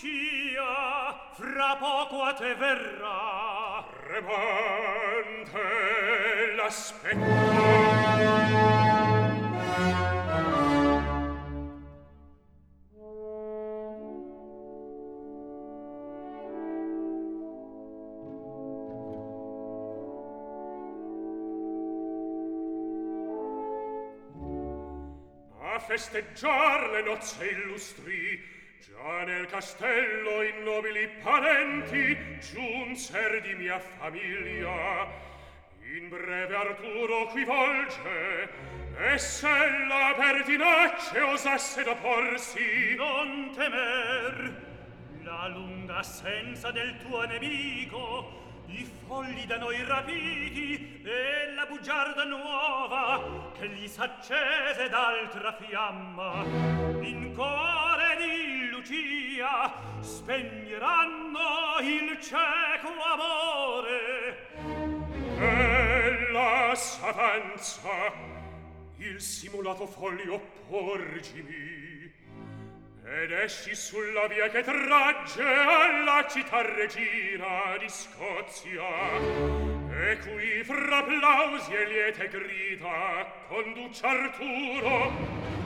Lucia fra poco a te verrà. Tremante l'aspetto. A festeggiar le nozze illustri, già nel castello i nobili parenti giunser di mia famiglia. In breve Arturo qui volge, e se la pertinace osasse d'opporsi, Non temer la lunga assenza del tuo nemico, i folli da noi rapiti e la bugiarda nuova che gli s'accese d'altra fiamma in core di Lucia spegneranno il cieco amore. e la savanza, il simulato foglio porgimi, ed esci sulla via che tragge alla città regina di Scozia, e qui fra applausi e liete grida conduce Arturo